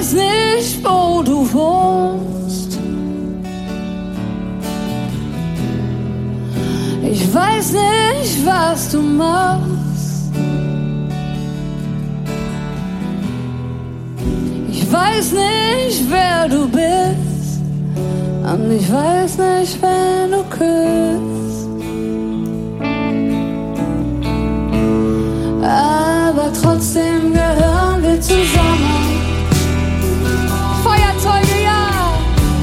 weiß nicht, wo du wohnst. Ich weiß nicht, was du machst. Ich weiß nicht, wer du bist. Und ich weiß nicht, wen du küsst. Aber trotzdem gehören wir zusammen. Feuerzeuge, ja.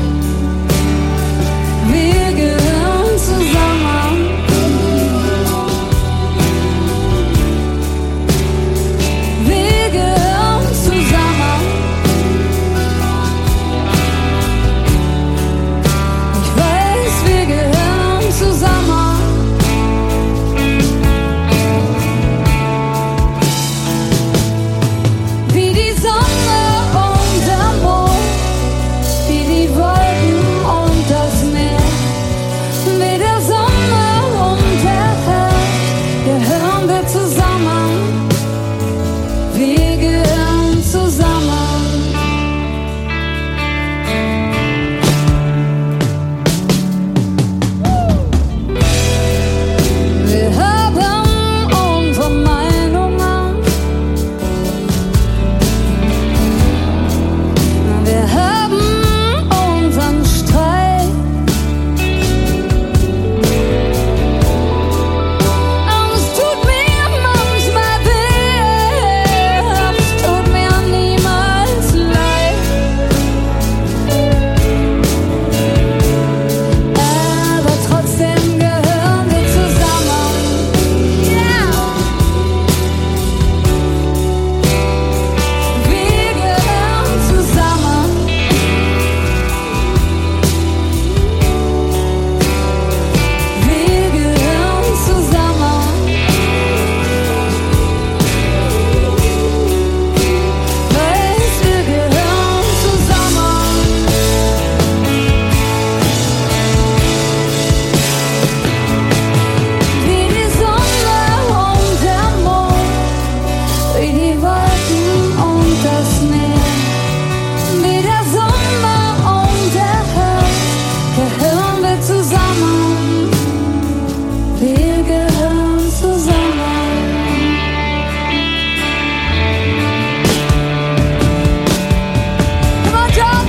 Wir gehören zusammen. Wir gehören zusammen. Ich weiß, wir gehören zusammen. Wie die Sonne und der Mond, wie die Wolken und das Meer, wie der Sommer und der Herbst, gehören wir zusammen. Wir gehören zusammen. Wir haben unsere Meinungen. Wir haben unseren Streit. Und es tut mir manchmal weh, es tut mir niemals leid. Aber trotzdem gehören wir zusammen. Ja. Wir gehören zusammen. Wir gehören zusammen. Weiß, wir gehören zusammen. Wie die Sonne und der Mond, wie die Wolken und das Meer, wie der Sommer und der Herbst, gehören wir zusammen. Wir gehören zusammen. Come on, John!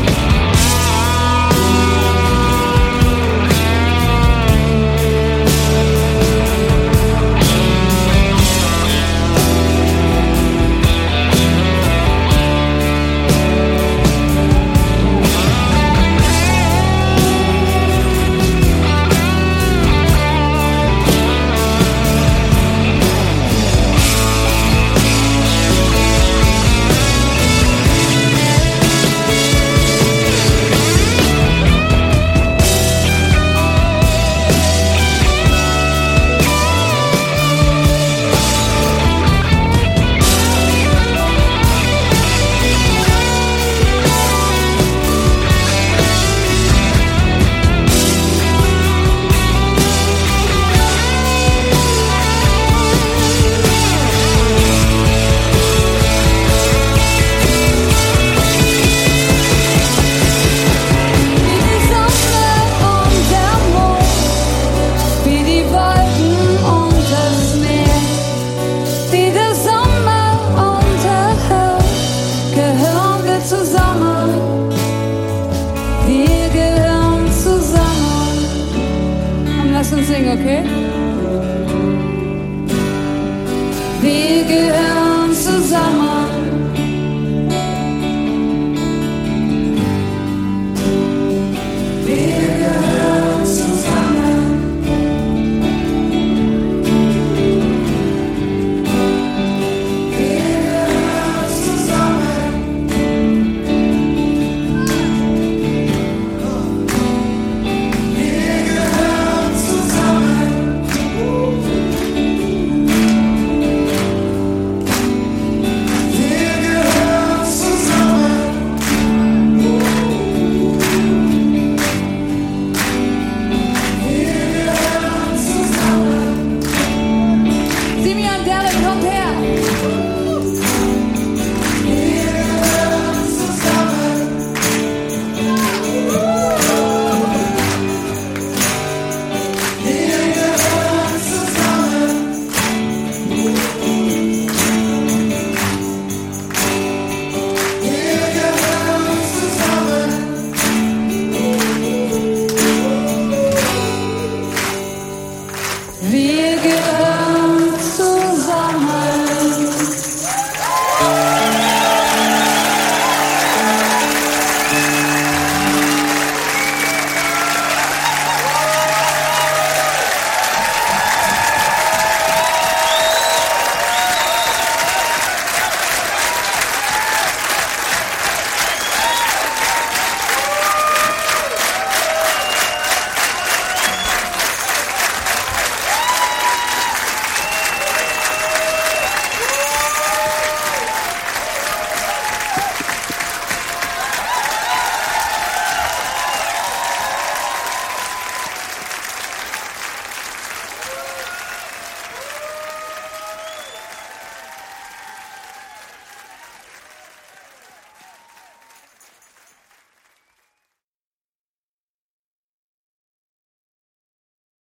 Wie die Sonne und der Mond, wie die Wolken und das Meer, wie der Sommer und der Herbst, gehören wir zusammen. Wir gehören zusammen. Komm, lass uns singen, okay?